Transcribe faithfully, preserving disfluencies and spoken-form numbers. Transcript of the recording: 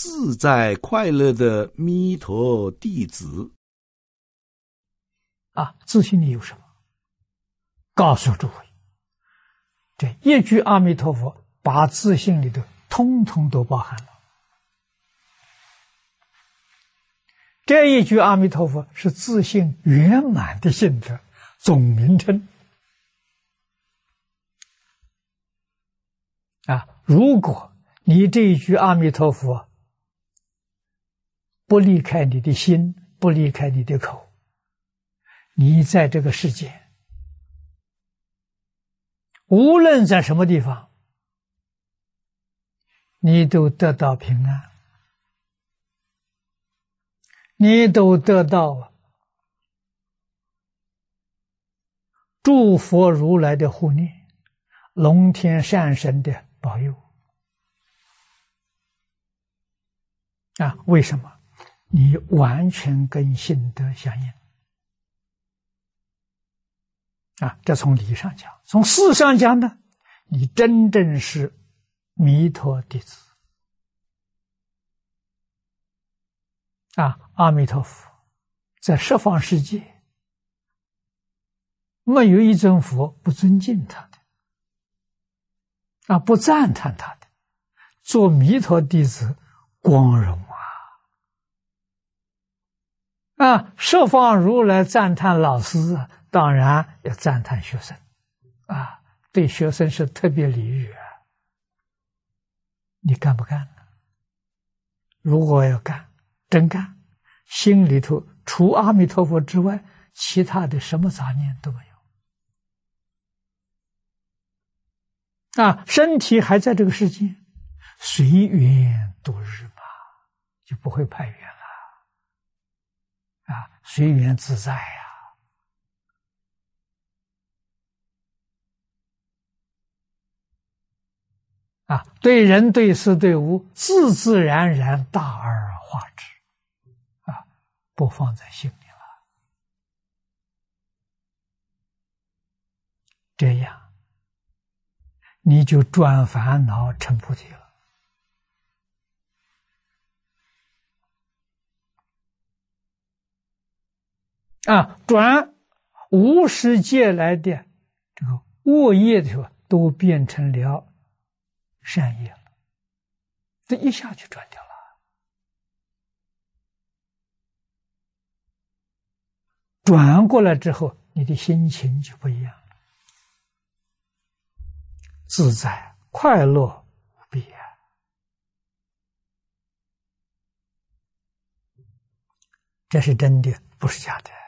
自在快乐的弥陀弟子。 啊，自信里有什么？告诉诸位，这一句阿弥陀佛把自信里头通通都包含了。这一句阿弥陀佛是自信圆满的性德总名称。啊，如果你这一句阿弥陀佛不离开你的心，不离开你的口，你在这个世界无论在什么地方，你都得到平安，你都得到诸佛如来的护念，龙天善神的保佑。啊，为什么？你完全跟性德相应。啊，这从理上讲，从事上讲呢，你真正是弥陀弟子。啊，阿弥陀佛在十方世界没有一尊佛不尊敬他的，啊，不赞叹他的。做弥陀弟子光荣啊！啊，十方如来赞叹老师啊，当然要赞叹学生，啊，对学生是特别礼遇啊。你干不干呢？如果要干，真干，心里头除阿弥陀佛之外，其他的什么杂念都没有。啊，身体还在这个世界，随缘度日嘛，就不会派缘了。啊，随缘自在呀。啊，对人对事对物，自自然然大而化之，啊，不放在心里了。这样，你就转烦恼成菩提了。啊，转无始劫来的这个恶业的时候，都变成了善业了，这一下就转掉了。转过来之后，你的心情就不一样了，自在快乐无比啊！这是真的，不是假的。